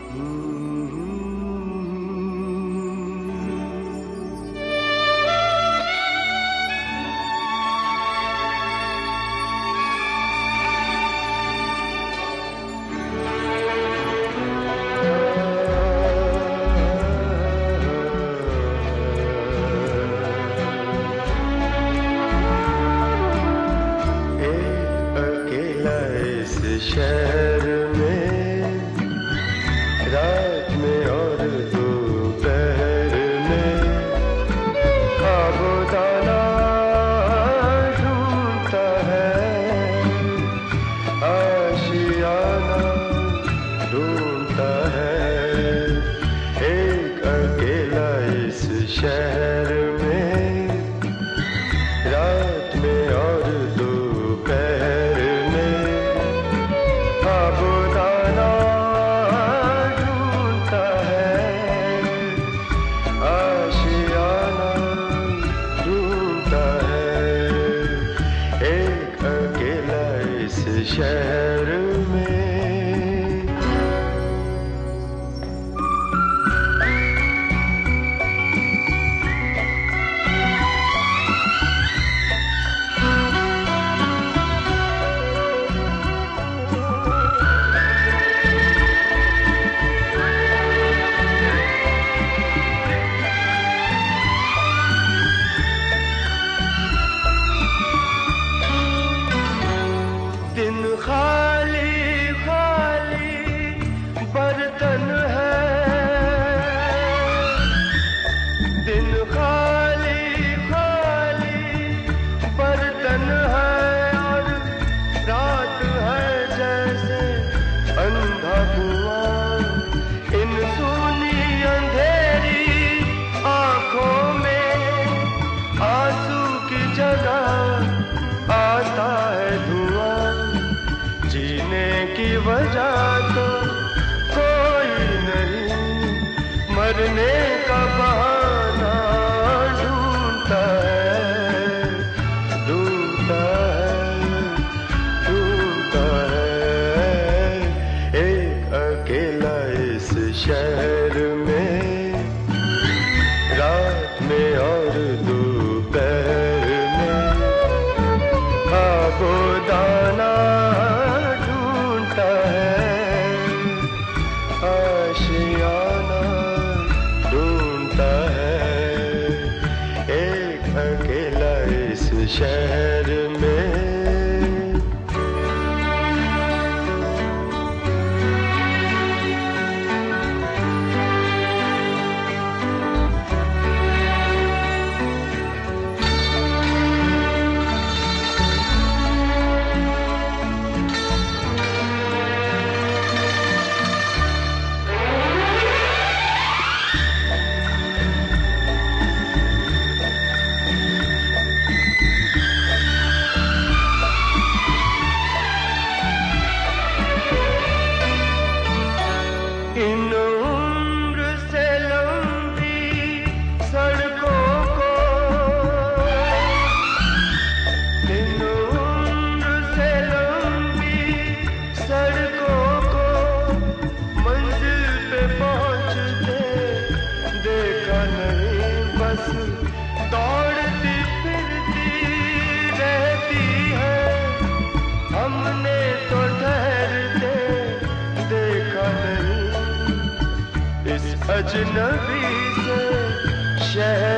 शहर में रात में और दोपहर में खाबोदाना ढूंढता है, आशियाना ढूंढता है। एक अकेला इस शहर में रात में और दोपहर खाबोदाना ढूंढता है, आशियाना ढूंढता है। एक अकेला इस शहर में। दिन खाली खाली बर्तन है, दिन खाली खाली बर्तन है, और रात है जैसे अंधा कुआं। इन सूनी अंधेरी आंखों में आंसू की जगह आता है धुआं। जीने की वजह तो कोई नहीं, मरने का बहाना ढूंढता है, ढूंढता है, ढूंढता है। एक अकेला इस शहर में रात में और दोपहर में खाबोदाना आशियाना ढूंढता है। एक अकेला इस शहर में। इन उम्र से लंबी सड़कों को, इन उम्र से लंबी सड़कों को मंजिल पे पहुंचते देखा नहीं। बस दौड़ती फिरती रहती है, हमने तो ठहरते देखा नहीं। इस अजनबी से शहर